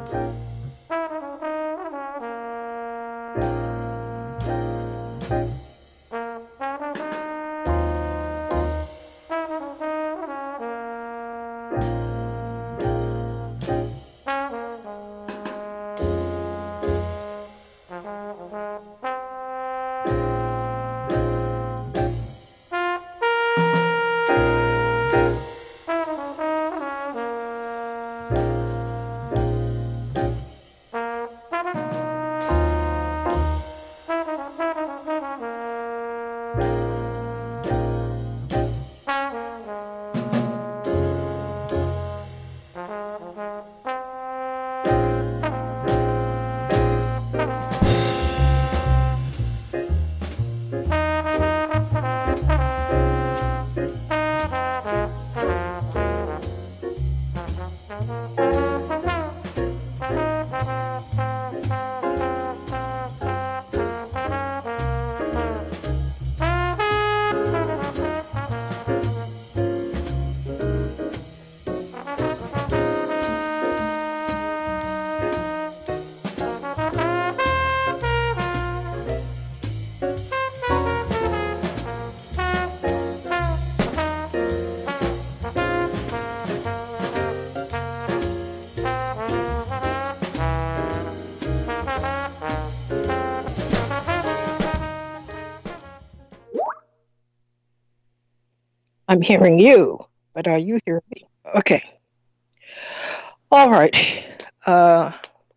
I'm hearing you, but are you hearing me? Okay. All right. Uh,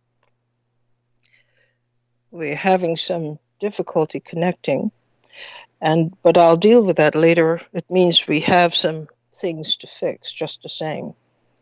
we're having some difficulty connecting, and but I'll deal with that later. It means we have some things to fix, just the same.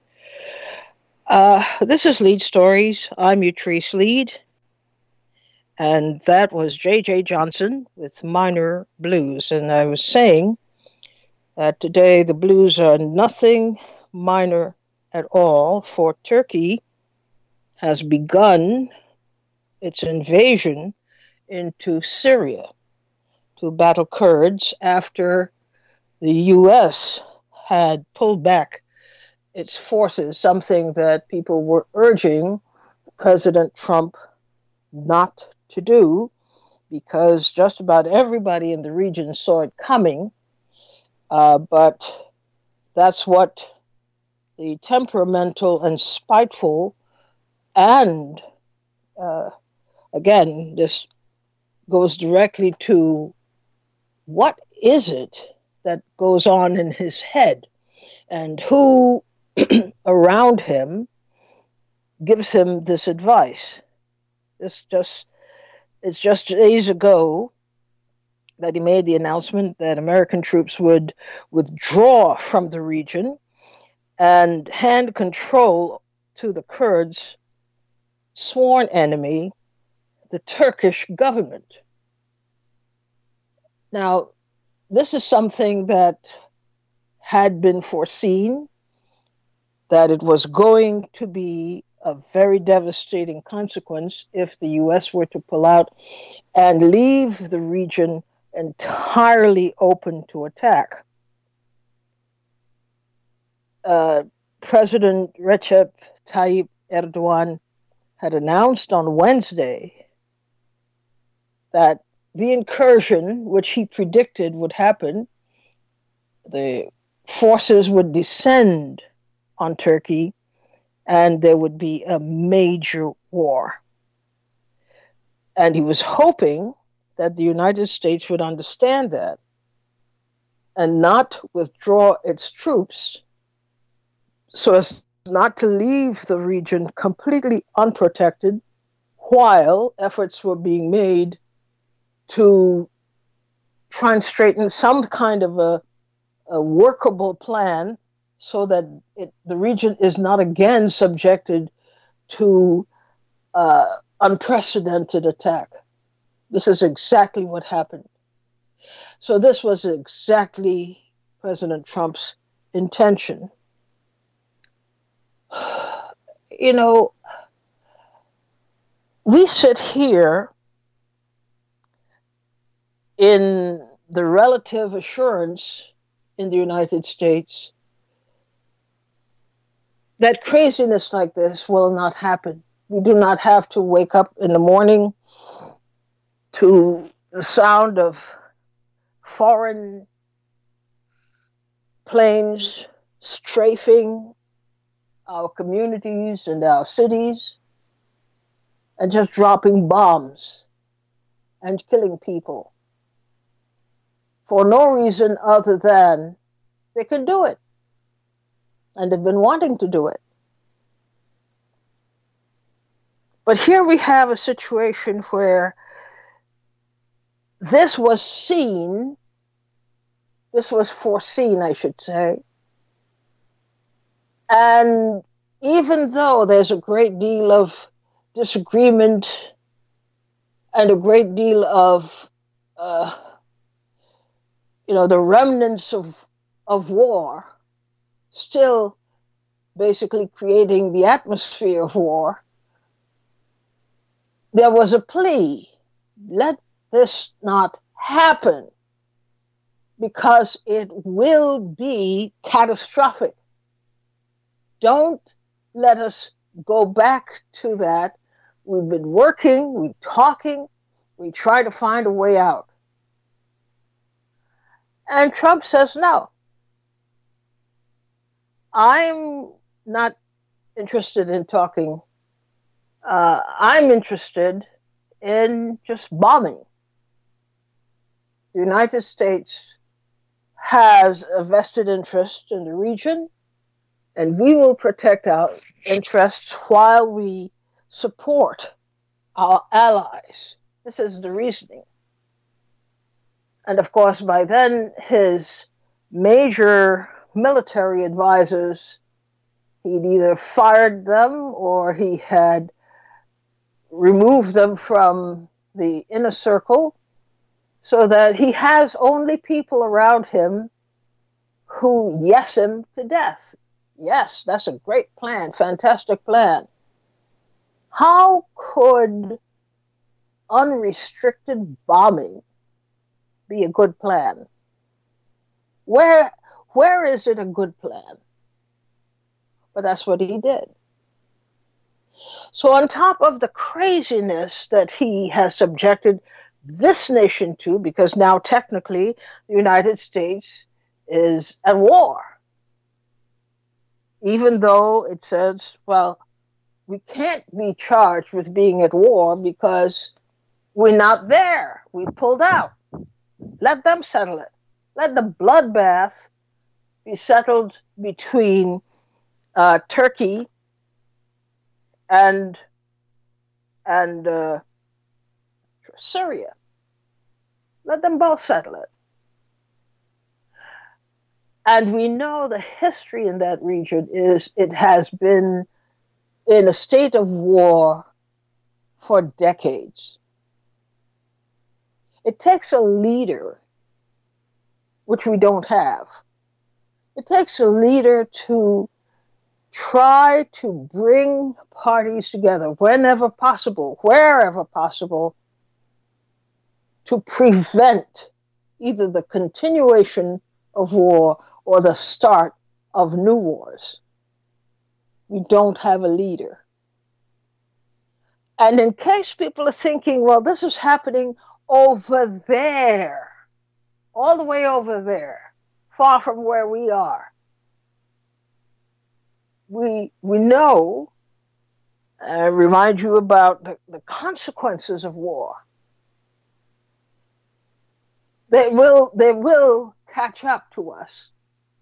This is Lead Stories. I'm Utrice Lead, and that was J.J. Johnson with Minor Blues. And I was saying that today the blues are nothing minor at all, for Turkey has begun its invasion into Syria to battle Kurds after the U.S. had pulled back its forces, something that people were urging President Trump not to do because just about everybody in the region saw it coming. But that's what the temperamental and spiteful and again, this goes directly to what is it that goes on in his head and who around him gives him this advice. It's just days ago that he made the announcement that American troops would withdraw from the region and hand control to the Kurds' sworn enemy, the Turkish government. Now, this is something that had been foreseen, that it was going to be a very devastating consequence if the US were to pull out and leave the region entirely open to attack. President Recep Tayyip Erdogan had announced on Wednesday that the incursion, which he predicted would happen, the forces would descend on Turkey and there would be a major war. And he was hoping that the United States would understand that and not withdraw its troops so as not to leave the region completely unprotected while efforts were being made to try and straighten some kind of a workable plan so that the region is not again subjected to unprecedented attack. This is exactly what happened. So this was exactly President Trump's intention. You know, we sit here in the relative assurance in the United States that craziness like this will not happen. We do not have to wake up in the morning to the sound of foreign planes strafing our communities and our cities and just dropping bombs and killing people for no reason other than they could do it and they've been wanting to do it. But here we have a situation where this was seen, this was foreseen, I should say. And even though there's a great deal of disagreement and a great deal of, the remnants of war still basically creating the atmosphere of war, there was a plea, let this not happen because it will be catastrophic. Don't let us go back to that. We've been working, we're talking, we try to find a way out. And Trump says, no, I'm not interested in talking. I'm interested in just bombing. The United States has a vested interest in the region, and we will protect our interests while we support our allies. This is the reasoning. And of course, by then, his major military advisors, he'd either fired them or he had removed them from the inner circle so that he has only people around him who yes him to death. Yes, that's a great plan, fantastic plan. How could unrestricted bombing be a good plan? Where is it a good plan? But that's what he did. So on top of the craziness that he has subjected this nation to, because now technically the United States is at war, even though it says, well, we can't be charged with being at war because we're not there. We pulled out. Let them settle it. Let the bloodbath be settled between Turkey and Syria. Let them both settle it. And we know the history in that region is it has been in a state of war for decades. It takes a leader, which we don't have. It takes a leader to try to bring parties together whenever possible, wherever possible, to prevent either the continuation of war or the start of new wars. We don't have a leader. And in case people are thinking, well, this is happening over there, all the way over there, far from where we are. We know, I remind you about the consequences of war. They will catch up to us.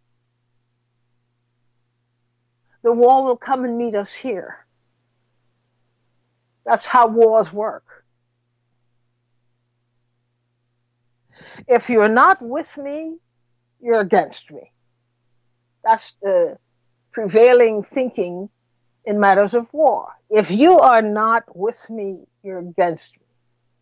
The war will come and meet us here. That's how wars work. If you're not with me, you're against me. That's the prevailing thinking in matters of war. If you are not with me, you're against me.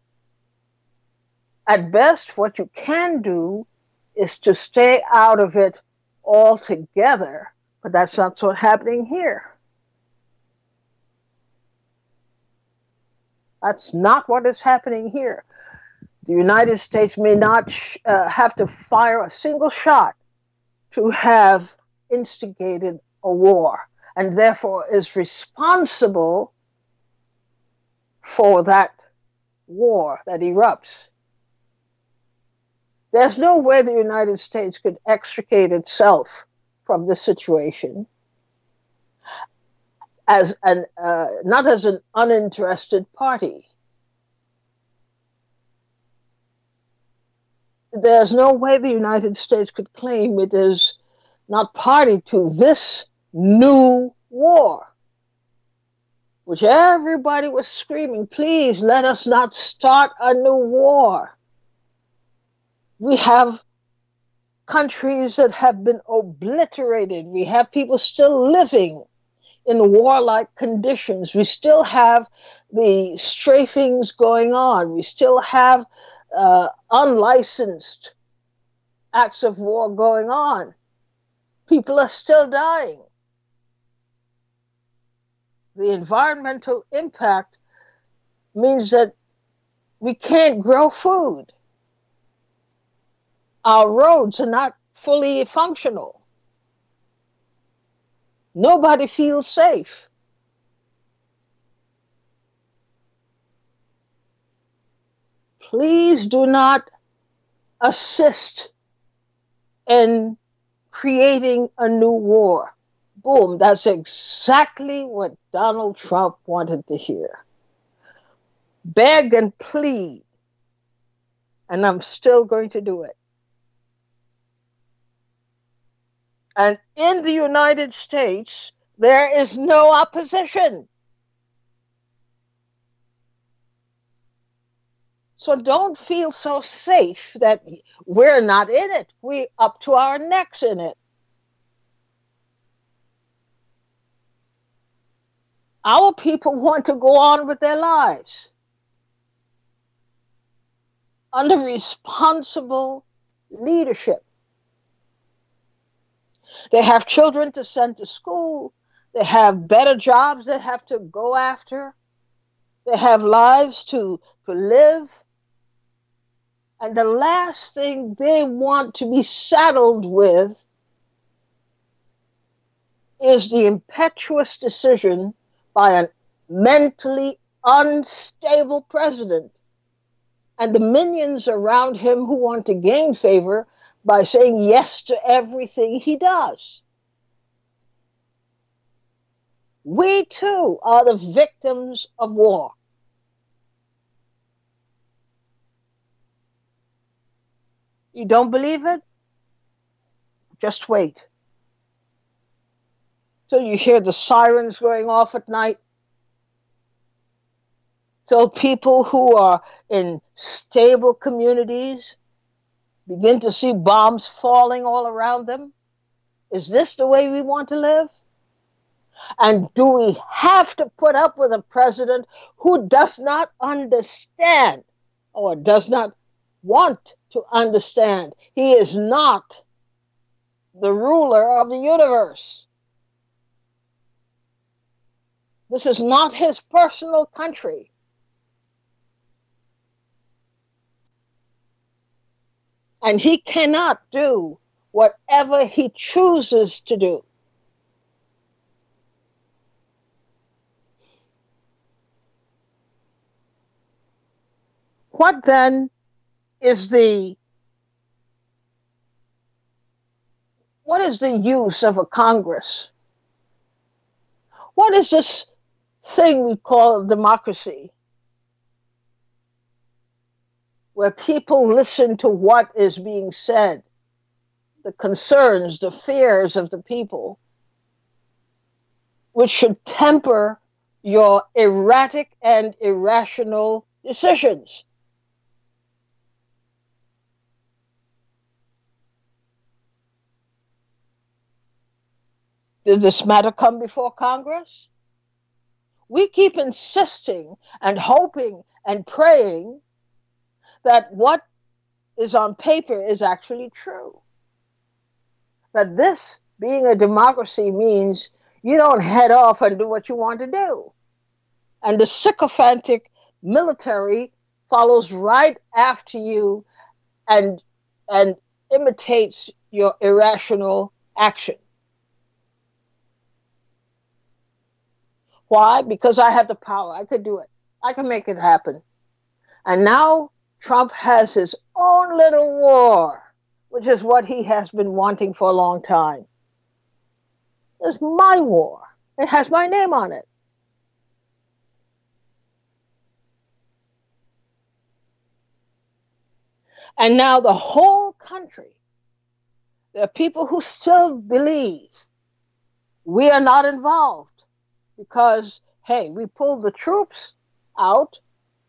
At best, what you can do is to stay out of it altogether, but that's not what's happening here. That's not what is happening here. The United States may not have to fire a single shot to have instigated a war, and therefore is responsible for that war that erupts. There's no way the United States could extricate itself from this situation as an not as an uninterested party. There's no way the United States could claim it is not party to this new war, which everybody was screaming, please let us not start a new war. We have countries that have been obliterated. We have people still living in warlike conditions. We still have the strafings going on. We still have unlicensed acts of war going on. People are still dying. The environmental impact means that we can't grow food. Our roads are not fully functional. Nobody feels safe. Please do not assist in creating a new war. Boom, that's exactly what Donald Trump wanted to hear. Beg and plead, and I'm still going to do it. And in the United States, there is no opposition. So don't feel so safe that we're not in it. We're up to our necks in it. Our people want to go on with their lives under responsible leadership. They have children to send to school. They have better jobs they have to go after. They have lives to live. And the last thing they want to be saddled with is the impetuous decision by a mentally unstable president and the minions around him who want to gain favor by saying yes to everything he does. We too are the victims of war. You don't believe it? Just wait till you hear the sirens going off at night, till people who are in stable communities begin to see bombs falling all around them. Is this the way we want to live? And do we have to put up with a president who does not understand or does not want to understand? He is not the ruler of the universe. This is not his personal country. And he cannot do whatever he chooses to do. What then is the use of a Congress? What is this thing we call democracy, where people listen to what is being said, the concerns, the fears of the people, which should temper your erratic and irrational decisions? Did this matter come before Congress? We keep insisting and hoping and praying that what is on paper is actually true. That this being a democracy means you don't head off and do what you want to do. And the sycophantic military follows right after you and imitates your irrational action. Why? Because I have the power. I could do it. I can make it happen. And now Trump has his own little war, which is what he has been wanting for a long time. It's my war. It has my name on it. And now the whole country, there are people who still believe we are not involved because, hey, we pulled the troops out.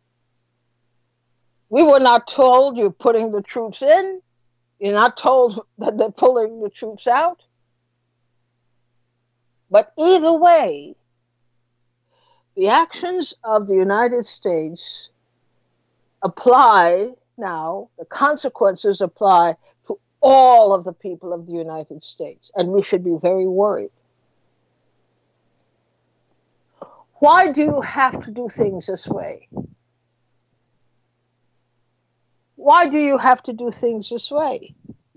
We were not told you're putting the troops in. You're not told that they're pulling the troops out. But either way, the actions of the United States apply now, the consequences apply to all of the people of the United States, and we should be very worried. Why do you have to do things this way? Why do you have to do things this way?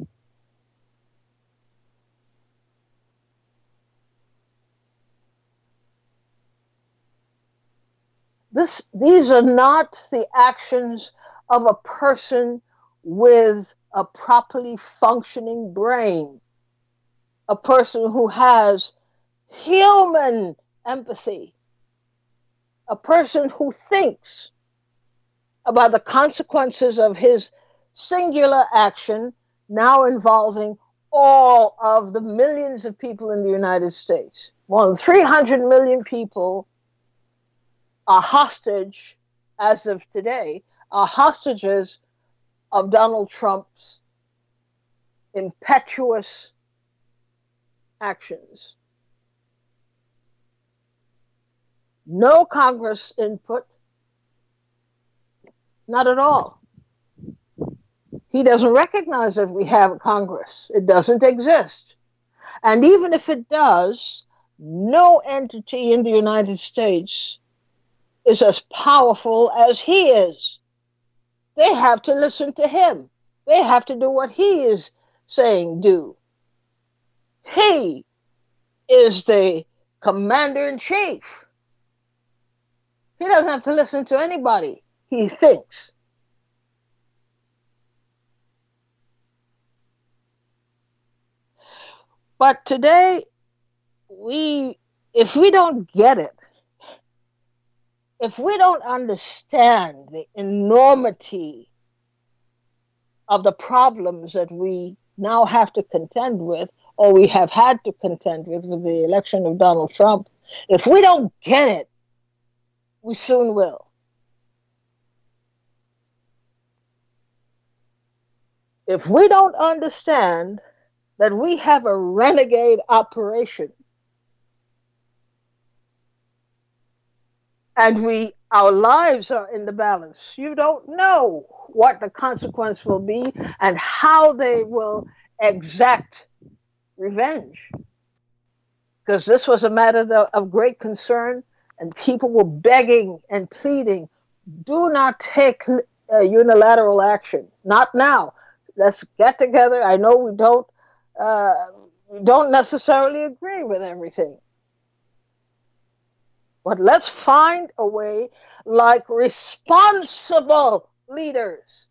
These are not the actions of a person with a properly functioning brain, a person who has human empathy, a person who thinks about the consequences of his singular action, now involving all of the millions of people in the United States. More than 300 million people are hostage, as of today, are hostages of Donald Trump's impetuous actions. No Congress input, not at all. He doesn't recognize that we have a Congress. It doesn't exist. And even if it does, no entity in the United States is as powerful as he is. They have to listen to him. They have to do what he is saying do. He is the commander in chief. He doesn't have to listen to anybody. He thinks. But today, if we don't get it, if we don't understand the enormity of the problems that we now have to contend with, or we have had to contend with the election of Donald Trump, if we don't get it, we soon will. If we don't understand that we have a renegade operation and our lives are in the balance, you don't know what the consequence will be and how they will exact revenge. Because this was a matter of great concern, and people were begging and pleading, do not take unilateral action. Not now. Let's get together. I know we don't necessarily agree with everything. But let's find a way, like responsible leaders.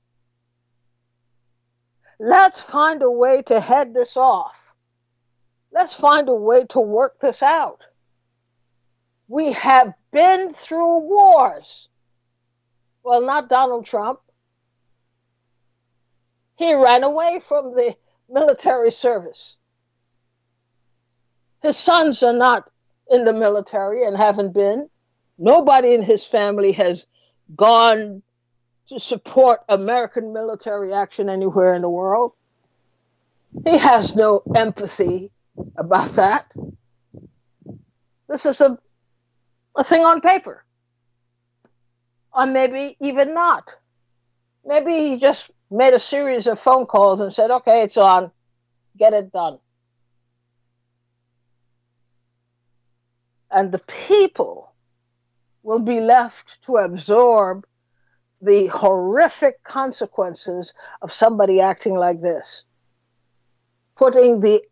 Let's find a way to head this off. Let's find a way to work this out. We have been through wars. Well, not Donald Trump. He ran away from the military service. His sons are not in the military and haven't been. Nobody in his family has gone to support American military action anywhere in the world. He has no empathy about that. This is a thing on paper. Or maybe even not. Maybe he just made a series of phone calls and said, okay, it's on, get it done. And the people will be left to absorb the horrific consequences of somebody acting like this, putting the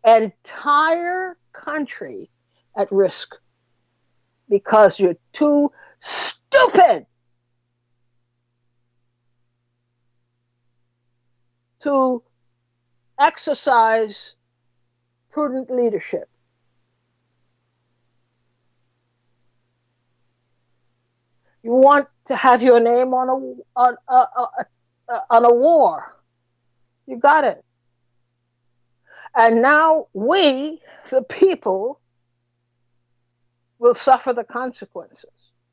entire country at risk because you're too stupid to exercise prudent leadership. You want to have your name on a war. You got it. And now we, the people, will suffer the consequences.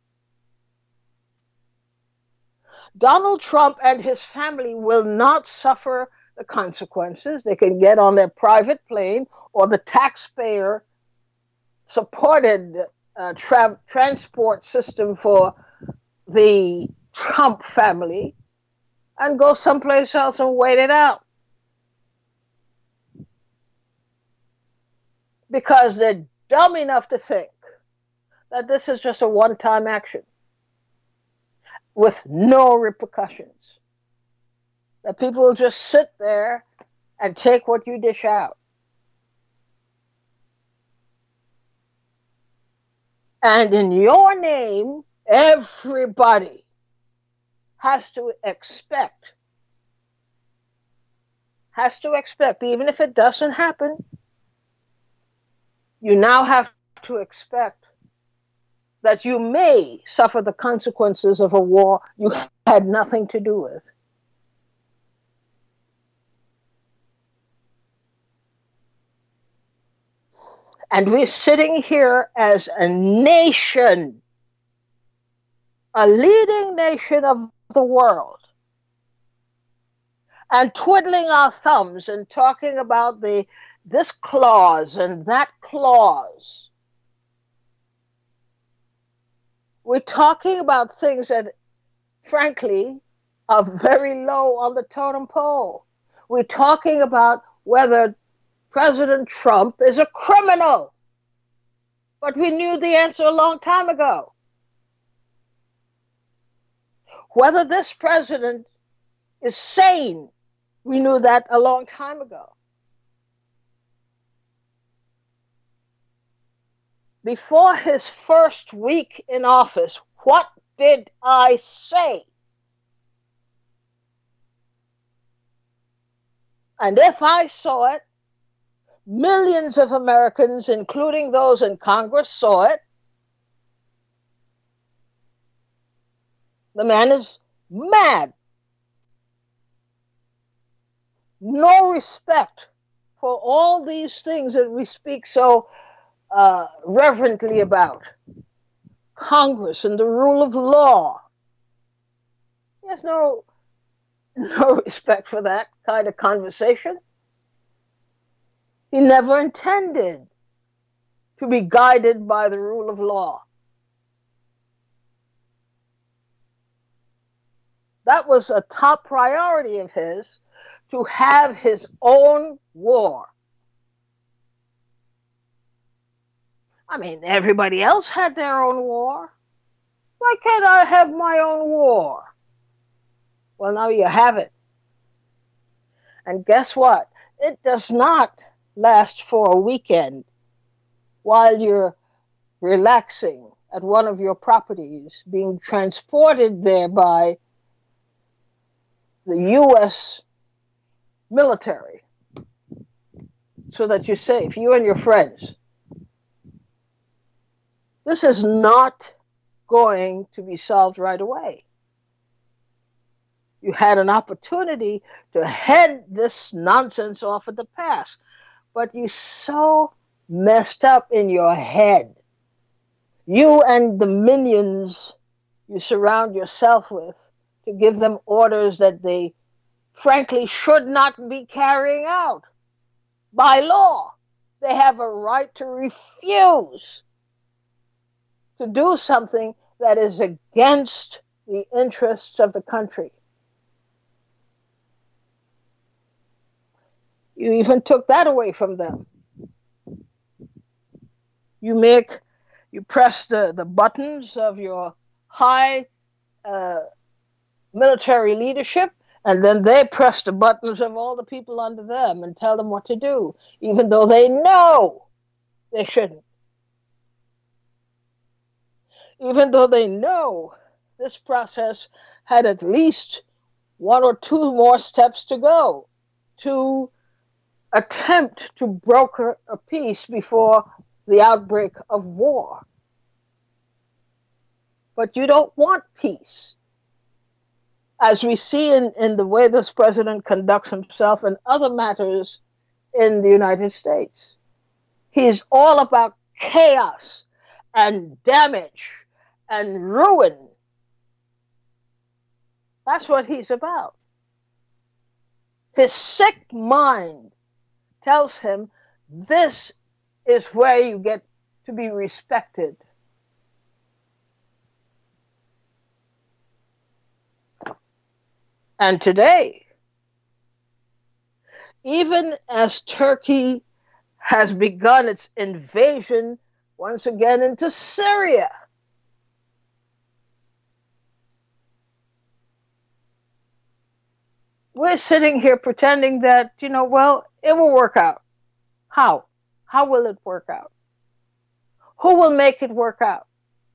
Donald Trump and his family will not suffer the consequences. They can get on their private plane or the taxpayer supported transport system for the Trump family and go someplace else and wait it out. Because they're dumb enough to think that this is just a one-time action with no repercussions. That people will just sit there and take what you dish out. And in your name, everybody has to expect, even if it doesn't happen, you now have to expect that you may suffer the consequences of a war you had nothing to do with. And we're sitting here as a nation, a leading nation of the world, and twiddling our thumbs and talking about this clause and that clause. We're talking about things that, frankly, are very low on the totem pole. We're talking about whether President Trump is a criminal. But we knew the answer a long time ago. Whether this president is sane, we knew that a long time ago. Before his first week in office, what did I say? And if I saw it, millions of Americans, including those in Congress, saw it. The man is mad. No respect for all these things that we speak so reverently about. Congress and the rule of law. He has no respect for that kind of conversation. He never intended to be guided by the rule of law. That was a top priority of his, to have his own war. I mean, everybody else had their own war. Why can't I have my own war? Well, now you have it. And guess what? It does not last for a weekend while you're relaxing at one of your properties, being transported there by the U.S. military so that you're safe, you and your friends. This is not going to be solved right away. You had an opportunity to head this nonsense off at the pass, but you so messed up in your head. You and the minions you surround yourself with to give them orders that they frankly should not be carrying out. By law, they have a right to refuse to do something that is against the interests of the country. You even took that away from them. You press the buttons of your high military leadership, and then they press the buttons of all the people under them and tell them what to do, even though they know they shouldn't. Even though they know this process had at least one or two more steps to go to attempt to broker a peace before the outbreak of war. But you don't want peace. As we see in the way this president conducts himself and other matters in the United States, he's all about chaos and damage and ruin. That's what he's about. His sick mind tells him this is where you get to be respected. And today, even as Turkey has begun its invasion once again into Syria, we're sitting here pretending that, well, it will work out. How? How will it work out? Who will make it work out?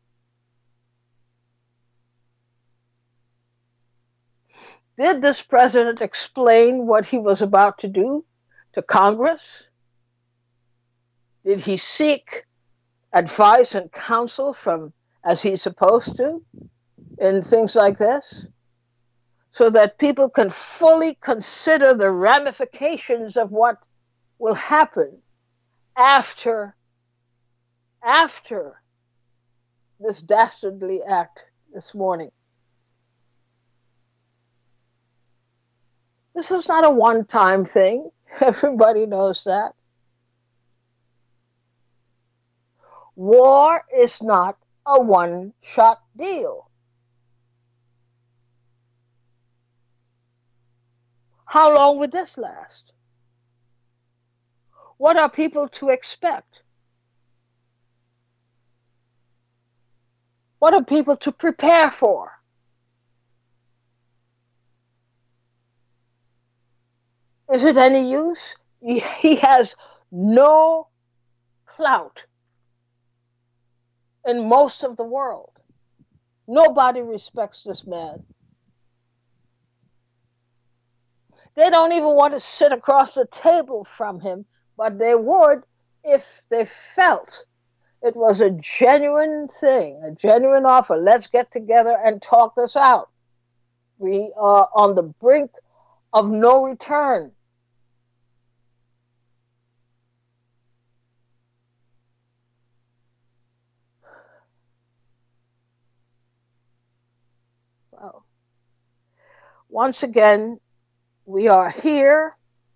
Did this president explain what he was about to do to Congress? Did he seek advice and counsel from, as he's supposed to, in things like this? So that people can fully consider the ramifications of what will happen after this dastardly act this morning. This is not a one-time thing. Everybody knows that. War is not a one-shot deal. How long would this last? What are people to expect? What are people to prepare for? Is it any use? He has no clout in most of the world. Nobody respects this man. They don't even want to sit across the table from him, but they would if they felt it was a genuine thing, a genuine offer. Let's get together and talk this out. We are on the brink of no return. Well, once again, we are here,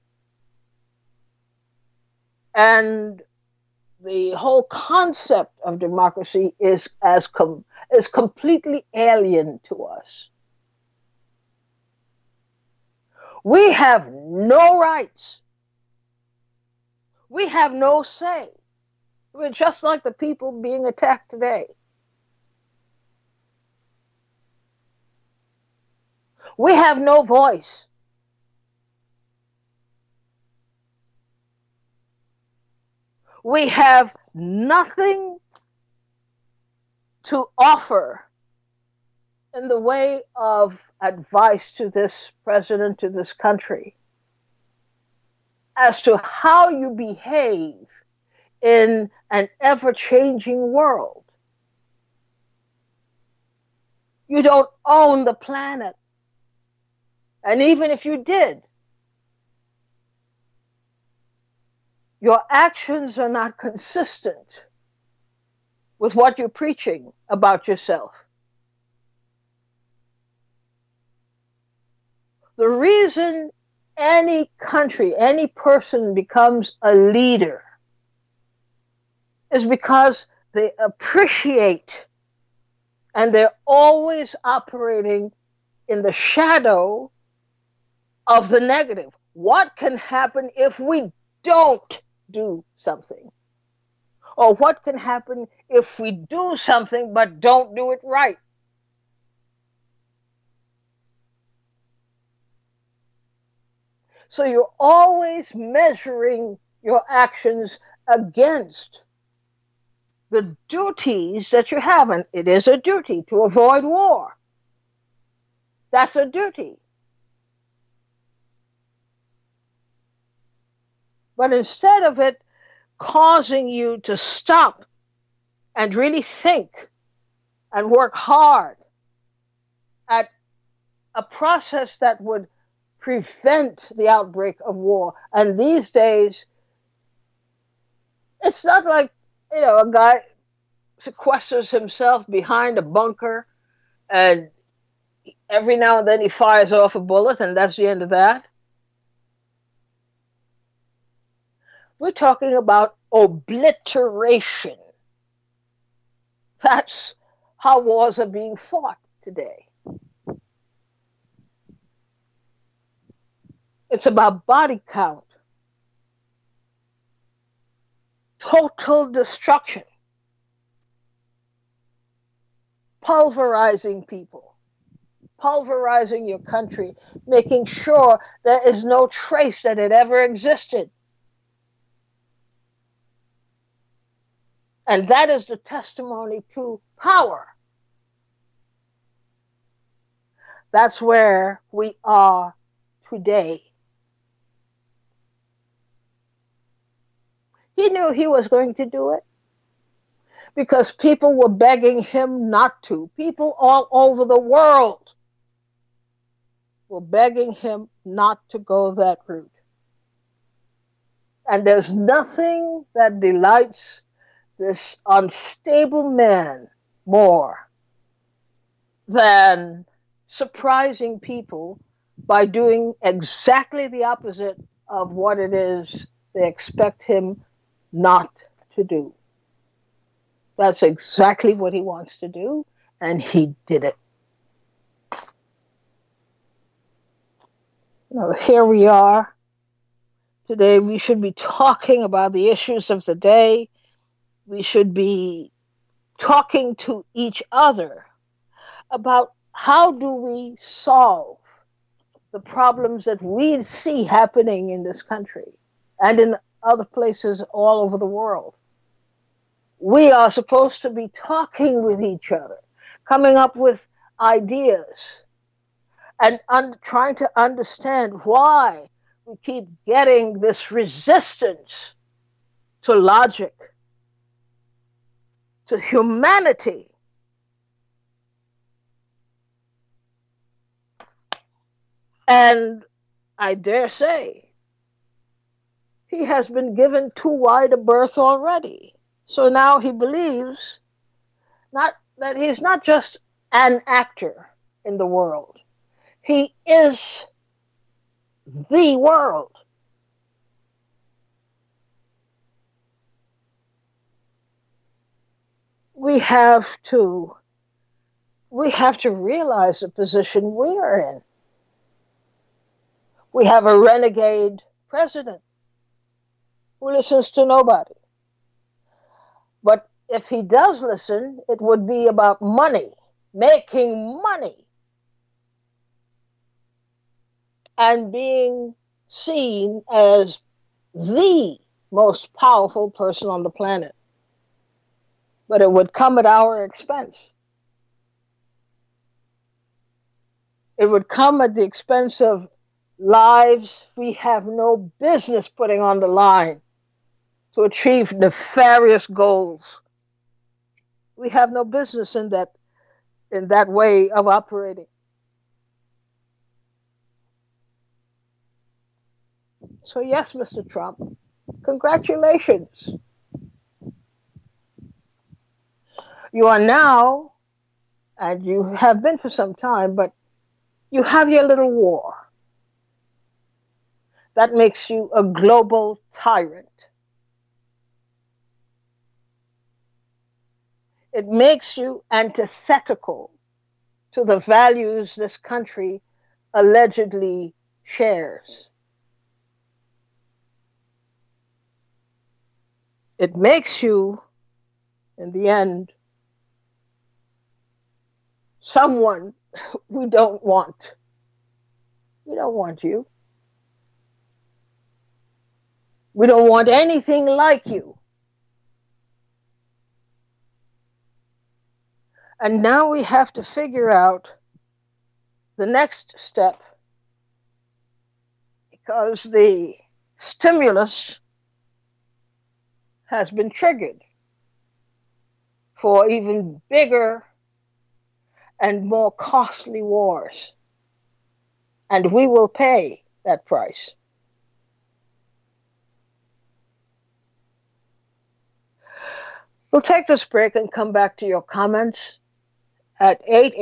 and the whole concept of democracy is completely alien to us. We have no rights. We have no say. We're just like the people being attacked today. We have no voice. We have nothing to offer in the way of advice to this president, to this country, as to how you behave in an ever-changing world. You don't own the planet. And even if you did, your actions are not consistent with what you're preaching about yourself. The reason any country, any person becomes a leader is because they appreciate and they're always operating in the shadow of the negative. What can happen if we don't do something? Or what can happen if we do something but don't do it right? So you're always measuring your actions against the duties that you have. And it is a duty to avoid war. That's a duty. But instead of it causing you to stop and really think and work hard at a process that would prevent the outbreak of war. And these days, it's not like, a guy sequesters himself behind a bunker and every now and then he fires off a bullet and that's the end of that. We're talking about obliteration. That's how wars are being fought today. It's about body count, total destruction, pulverizing people, pulverizing your country, making sure there is no trace that it ever existed. And that is the testimony to power. That's where we are today. He knew he was going to do it because people were begging him not to. People all over the world were begging him not to go that route. And there's nothing that delights this unstable man more than surprising people by doing exactly the opposite of what it is they expect him not to do. That's exactly what he wants to do, and he did it. Here we are. Today we should be talking about the issues of the day. We should be talking to each other about how do we solve the problems that we see happening in this country and in other places all over the world. We are supposed to be talking with each other, coming up with ideas, and trying to understand why we keep getting this resistance to logic, to humanity. And I dare say, he has been given too wide a berth already. So now he believes that he's not just an actor in the world. He is the world. We have to realize the position we are in. We have a renegade president who listens to nobody. But if he does listen, it would be about money, making money, and being seen as the most powerful person on the planet. But it would come at our expense. It would come at the expense of lives we have no business putting on the line to achieve nefarious goals. We have no business in that way of operating. So yes, Mr. Trump, congratulations. You are now, and you have been for some time, but you have your little war. That makes you a global tyrant. It makes you antithetical to the values this country allegedly shares. It makes you, in the end, someone we don't want. We don't want you. We don't want anything like you. And now we have to figure out the next step, because the stimulus has been triggered for even bigger and more costly wars. And we will pay that price. We'll take this break and come back to your comments at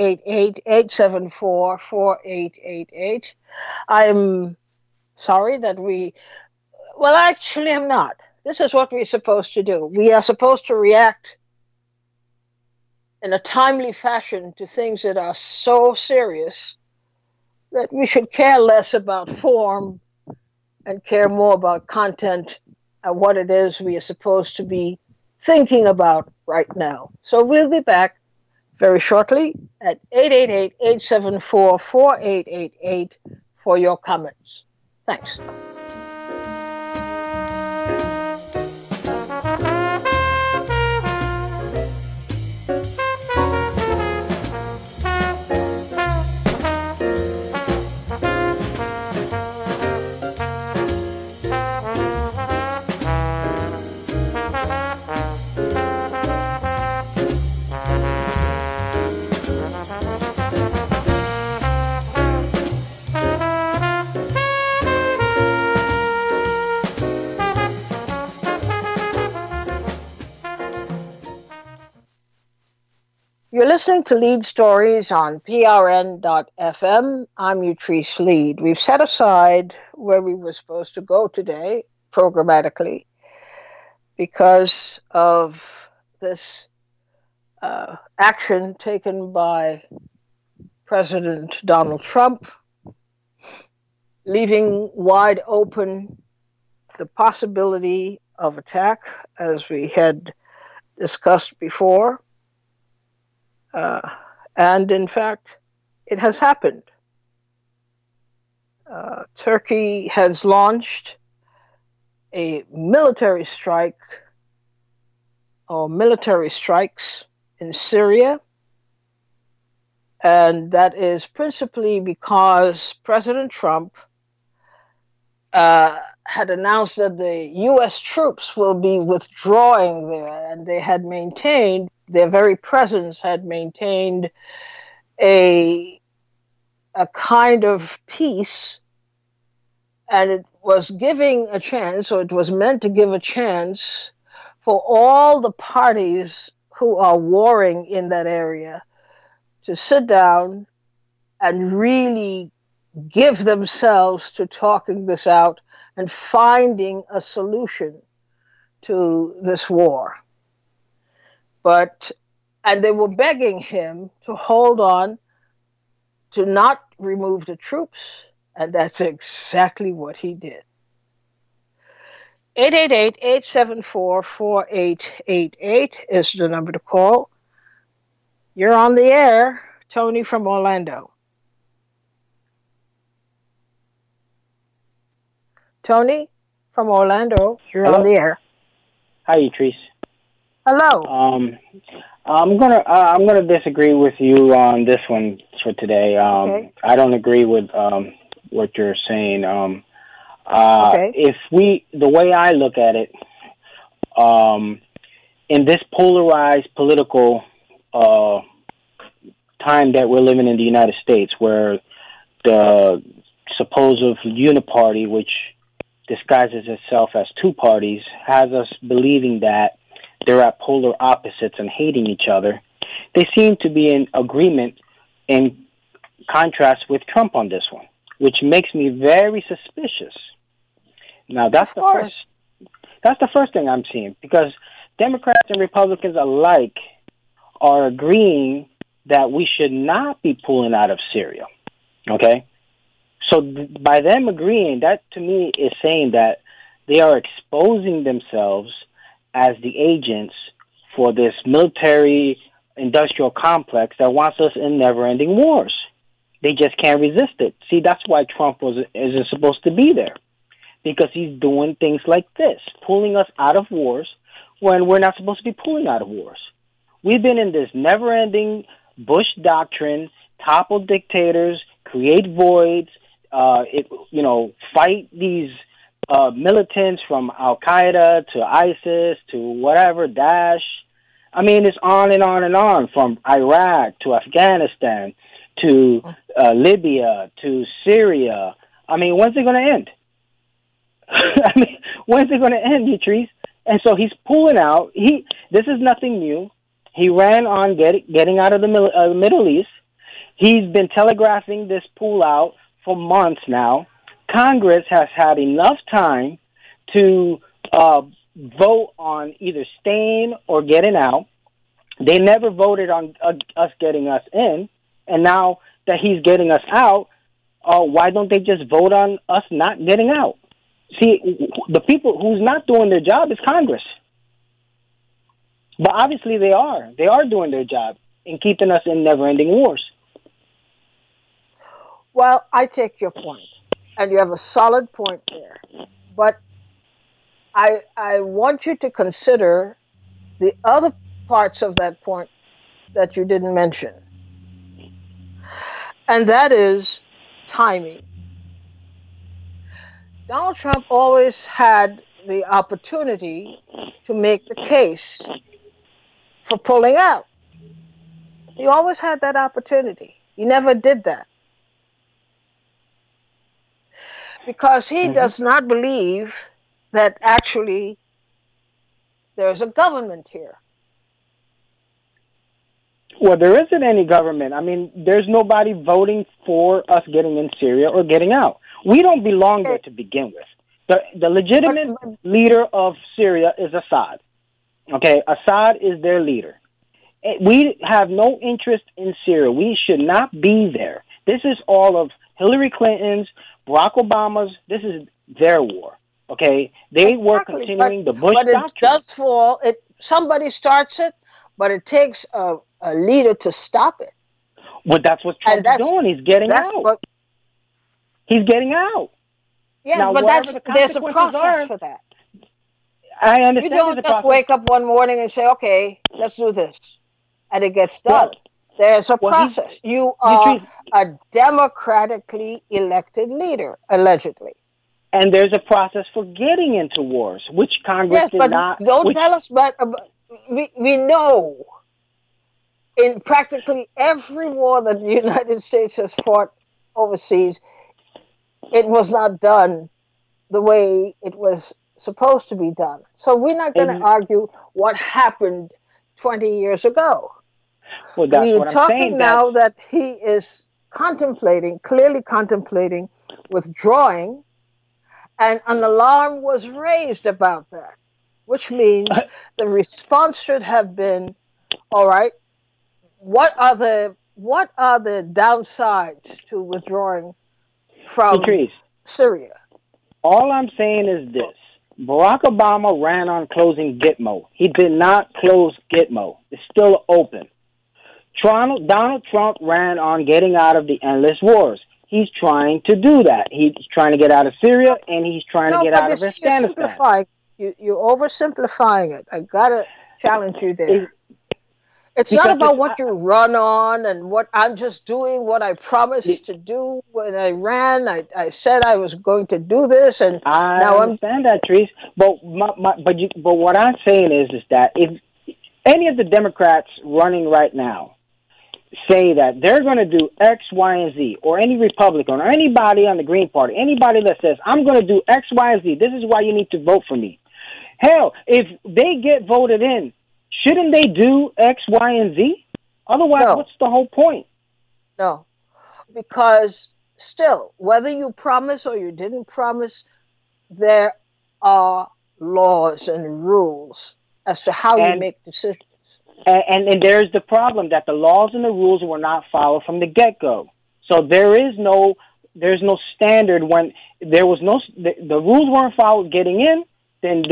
888-874-4888. I'm sorry that well, actually, I'm not. This is what we're supposed to do. We are supposed to react in a timely fashion to things that are so serious that we should care less about form and care more about content and what it is we are supposed to be thinking about right now. So we'll be back very shortly at 888-874-4888 for your comments. Thanks. You're listening to Lead Stories on PRN.FM. I'm Utrice Lead. We've set aside where we were supposed to go today, programmatically, because of this action taken by President Donald Trump, leaving wide open the possibility of attack, as we had discussed before. And in fact, it has happened. Turkey has launched a military strike or military strikes in Syria. And that is principally because President Trump had announced that the U.S. troops will be withdrawing there, and they had maintained, their very presence had maintained a kind of peace, and it was giving a chance, or it was meant to give a chance for all the parties who are warring in that area to sit down and really give themselves to talking this out and finding a solution to this war. And they were begging him to hold on, to not remove the troops, and that's exactly what he did. 888-874-4888 is the number to call. You're on the air, Tony from Orlando. Tony from Orlando, you're Hello? on the air. Hi, Utrice. Hello. I'm gonna disagree with you on this one for today. Okay. I don't agree with what you're saying. Okay. The way I look at it, in this polarized political time that we're living in the United States, where the supposed uniparty, which disguises itself as two parties, has us believing that they're at polar opposites and hating each other, they seem to be in agreement in contrast with Trump on this one, which makes me very suspicious. Now, that's the first thing I'm seeing, because Democrats and Republicans alike are agreeing that we should not be pulling out of Syria, okay? So by them agreeing, that to me is saying that they are exposing themselves as the agents for this military industrial complex that wants us in never-ending wars. They just can't resist it. See, that's why Trump isn't supposed to be there, because he's doing things like this, pulling us out of wars when we're not supposed to be pulling out of wars. We've been in this never-ending Bush doctrine, topple dictators, create voids, fight these militants from Al Qaeda to ISIS to whatever, Daesh. I mean, it's on and on and on, from Iraq to Afghanistan to Libya to Syria. I mean, when's it going to end? When's it going to end, Yatrice? And so he's pulling out. This is nothing new. He ran on getting out of the Middle East. He's been telegraphing this pull out for months now. Congress has had enough time to vote on either staying or getting out. They never voted on us getting us in. And now that he's getting us out, why don't they just vote on us not getting out? See, the people who's not doing their job is Congress. But obviously they are. They are doing their job in keeping us in never-ending wars. Well, I take your point, and you have a solid point there. But I want you to consider the other parts of that point that you didn't mention. And that is timing. Donald Trump always had the opportunity to make the case for pulling out. He always had that opportunity. He never did that. Because he does not believe that actually there's a government here. Well, there isn't any government. I mean, there's nobody voting for us getting in Syria or getting out. We don't belong there to begin with. The legitimate leader of Syria is Assad. Okay, Assad is their leader. We have no interest in Syria. We should not be there. This is all of Hillary Clinton's, Barack Obama's. This is their war. Okay, they were continuing the Bush doctrine. But it does fall. Somebody starts it, but it takes a leader to stop it. Well, that's what Trump's doing. He's getting out. He's getting out. Yeah, now, but there's a process for that. I understand. You don't just wake up one morning and say, okay, let's do this, and it gets done. There's a process. You are a democratically elected leader, allegedly. And there's a process for getting into wars, which Congress did not. Don't tell us, but we know in practically every war that the United States has fought overseas, it was not done the way it was supposed to be done. So we're not going to argue what happened 20 years ago. Well, that's we're what I'm talking saying, now that he is clearly contemplating withdrawing, and an alarm was raised about that, which means the response should have been, all right, what are the downsides to withdrawing from Syria? All I'm saying is this. Barack Obama ran on closing Gitmo. He did not close Gitmo. It's still open. Donald Trump ran on getting out of the endless wars. He's trying to do that. He's trying to get out of Syria, and he's trying to get out of Afghanistan. You're oversimplifying it. I got to challenge you there. It's not about what you run on and what I'm just doing what I promised to do when I ran. I said I was going to do this, and now I'm understand that, Trees. But what I'm saying is that if any of the Democrats running right now say that they're going to do X, Y, and Z, or any Republican or anybody on the Green Party, anybody that says I'm going to do X, Y, and Z, this is why you need to vote for me. Hell, if they get voted in, shouldn't they do X, Y, and Z? Otherwise, what's the whole point? No, because still, whether you promise or you didn't promise, there are laws and rules as to how you make decisions. And there's the problem that the laws and the rules were not followed from the get-go. So there's no standard when there was the rules weren't followed getting in, then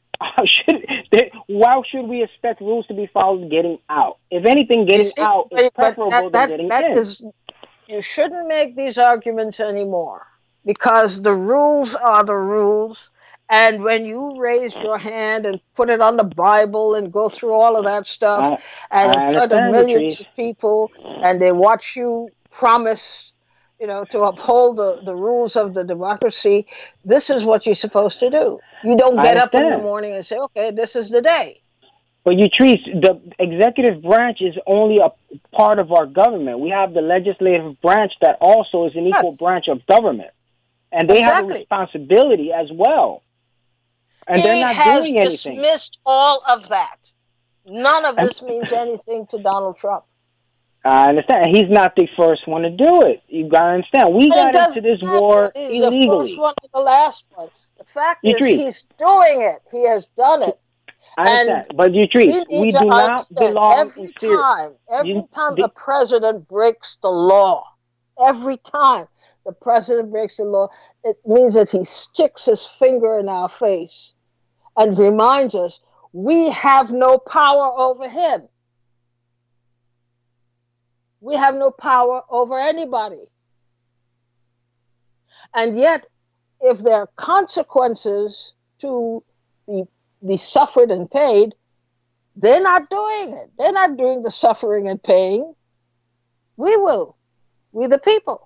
why should we expect rules to be followed getting out? If anything, getting out is preferable than getting in. You shouldn't make these arguments anymore because the rules are the rules. And when you raise your hand and put it on the Bible and go through all of that stuff and in front of millions of people and they watch you promise, to uphold the rules of the democracy, this is what you're supposed to do. You don't I get up in the understand. morning and say, okay, this is the day. But you treat the executive branch is only a part of our government. We have the legislative branch that also is an equal Yes, branch of government, and they have a exactly. responsibility as well. And they're He not has doing anything. dismissed all of that. None of And this means anything to Donald Trump. I understand. He's not the first one to do it. You gotta understand. We But it got into doesn't this matter war that he's the first illegally. one or the last one. The fact You is, treat. he's doing it. He has done it. I And understand. But you treat. we need We to do not understand belong in Syria. every You, time a the, president breaks the law, every time the president breaks the law, it means that he sticks his finger in our face and reminds us we have no power over him. We have no power over anybody. And yet, if there are consequences to be suffered and paid, they're not doing it. They're not doing the suffering and paying. We will. We the people.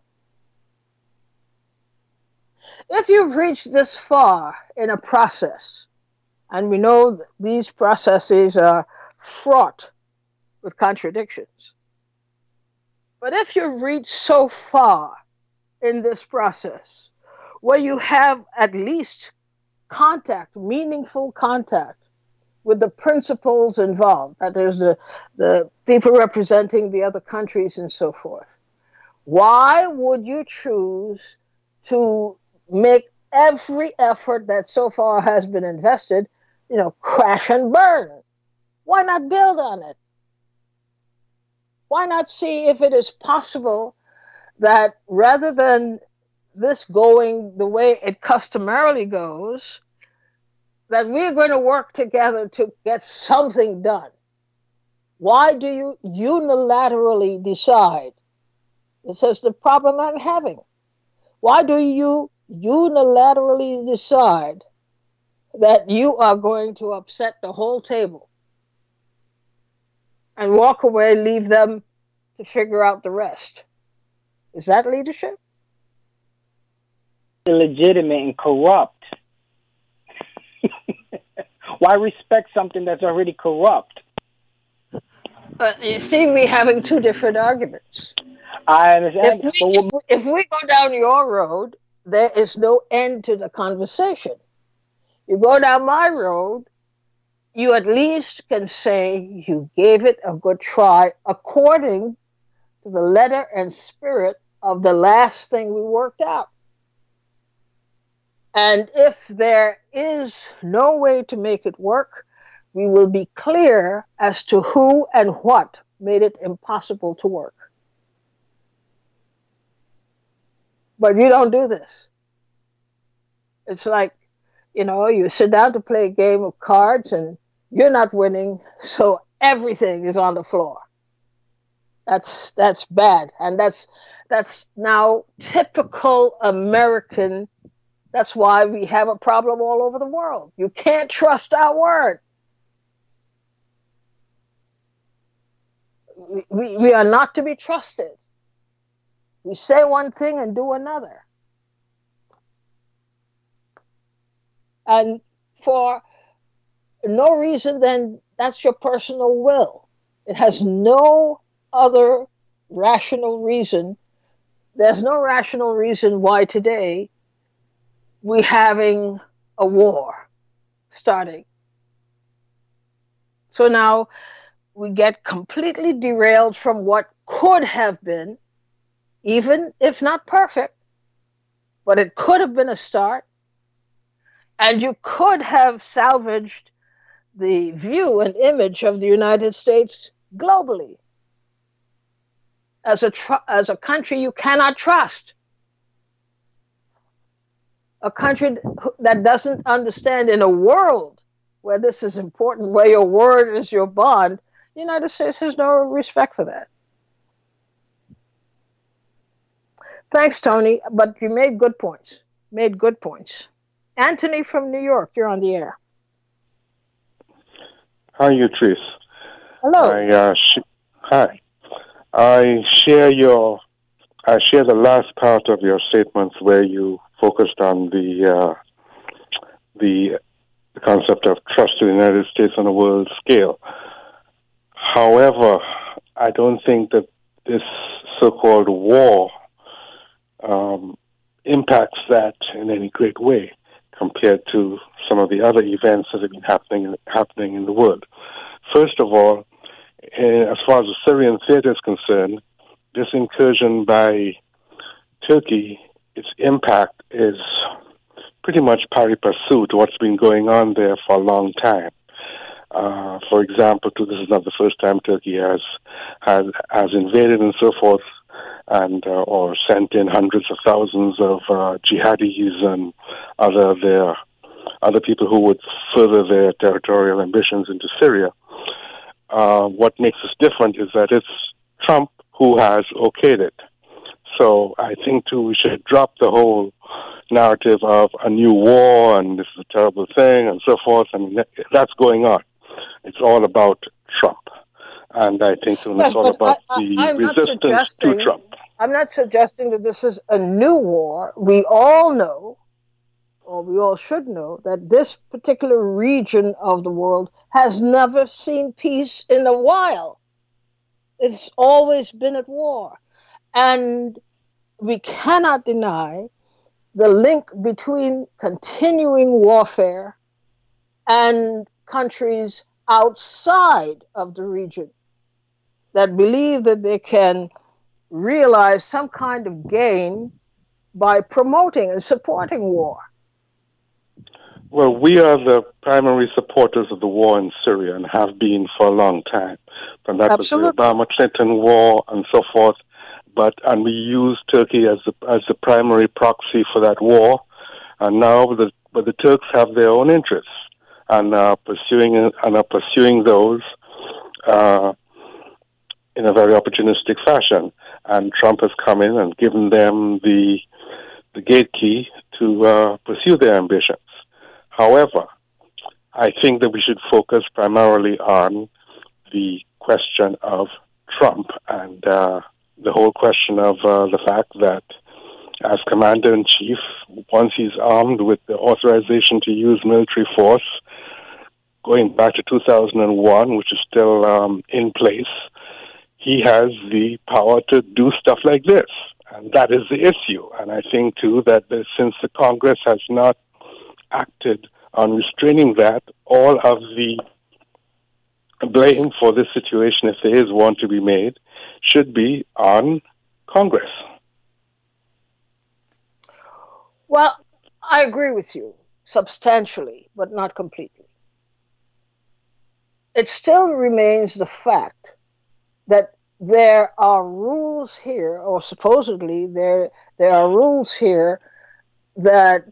If you've reached this far in a process, and we know that these processes are fraught with contradictions, but if you've reached so far in this process where you have at least contact, meaningful contact with the principals involved, that is the people representing the other countries and so forth, why would you choose to make every effort that so far has been invested, crash and burn? Why not build on it? Why not see if it is possible that rather than this going the way it customarily goes, that we're going to work together to get something done? Why do you unilaterally decide? This is the problem I'm having. Why do you unilaterally decide that you are going to upset the whole table and walk away, leave them to figure out the rest? Is that leadership? illegitimate and corrupt. Why respect something that's already corrupt? You see, we're having two different arguments. I understand. If we go down your road, there is no end to the conversation. You go down my road, you at least can say you gave it a good try according to the letter and spirit of the last thing we worked out. And if there is no way to make it work, we will be clear as to who and what made it impossible to work. But you don't do this. It's like, you sit down to play a game of cards and you're not winning, so everything is on the floor. That's bad. And that's now typical American. That's why we have a problem all over the world. You can't trust our word. We are not to be trusted. We say one thing and do another. And for no reason, then that's your personal will. It has no other rational reason. There's no rational reason why today we're having a war starting. So now we get completely derailed from what could have been, even if not perfect, but it could have been a start. And you could have salvaged the view and image of the United States globally as a country you cannot trust. A country that doesn't understand, in a world where this is important, where your word is your bond, the United States has no respect for that. Thanks, Tony, but you made good points. Anthony from New York, you're on the air. How are you, Tris? Hello. Hi. I share your I share the last part of your statements where you focused on the concept of trust in the United States on a world scale. However, I don't think that this so-called war impacts that in any great way compared to some of the other events that have been happening in the world. First of all, as far as the Syrian theater is concerned, this incursion by Turkey, its impact is pretty much pari passu to what's been going on there for a long time. For example, this is not the first time Turkey has invaded and so forth, and or sent in hundreds of thousands of jihadis and other people who would further their territorial ambitions into Syria. What makes this different is that it's Trump who has okayed it. So I think, too, we should drop the whole narrative of a new war and this is a terrible thing and so forth. I mean, that's going on. It's all about Trump. And I think it's all about the resistance to Trump. I'm not suggesting that this is a new war. We all know, or we all should know, that this particular region of the world has never seen peace in a while. It's always been at war. And we cannot deny the link between continuing warfare and countries outside of the region that believe that they can realize some kind of gain by promoting and supporting war. Well, we are the primary supporters of the war in Syria and have been for a long time. And that Absolutely. was the Obama-Clinton war and so forth. And we use Turkey as the primary proxy for that war. And now, the Turks have their own interests and are pursuing those in a very opportunistic fashion. And Trump has come in and given them the gate key to pursue their ambitions. However, I think that we should focus primarily on the question of Trump and the whole question of the fact that as Commander-in-Chief, once he's armed with the authorization to use military force, going back to 2001, which is still in place, he has the power to do stuff like this. And that is the issue. And I think, too, that since the Congress has not acted on restraining that, all of the blame for this situation, if there is one to be made, should be on Congress. Well, I agree with you substantially, but not completely. It still remains the fact that there are rules here, or supposedly there are rules here that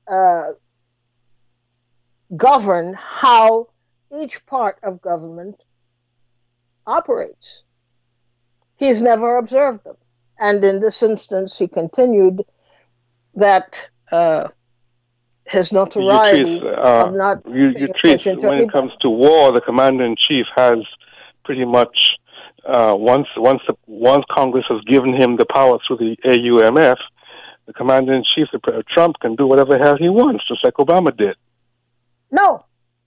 govern how each part of government operates. He's never observed them. And in this instance, he continued that his notoriety of not... When it comes to war, the Commander-in-Chief has pretty much, once Congress has given him the power through the AUMF, the Commander-in-Chief, Trump, can do whatever the hell he wants, just like Obama did. No.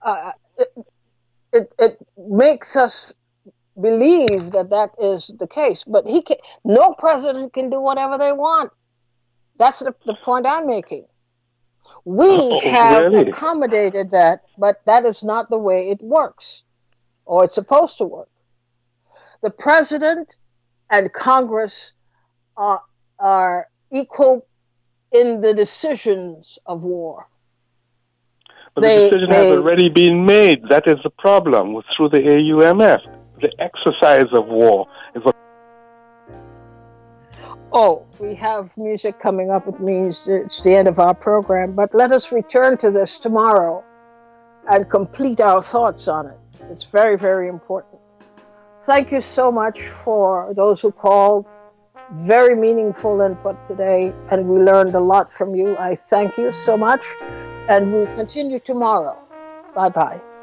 It makes us believe that is the case, but no president can do whatever they want. That's the point I'm making. We have accommodated that, but that is not the way it works, or it's supposed to work. The president and Congress are equal in the decisions of war. But the decision has already been made. That is the problem through the AUMF. The exercise of war is what... Oh, we have music coming up. It means it's the end of our program. But let us return to this tomorrow and complete our thoughts on it. It's very, very important. Thank you so much for those who called. Very meaningful input today, and we learned a lot from you. I thank you so much, and we'll continue tomorrow. Bye-bye.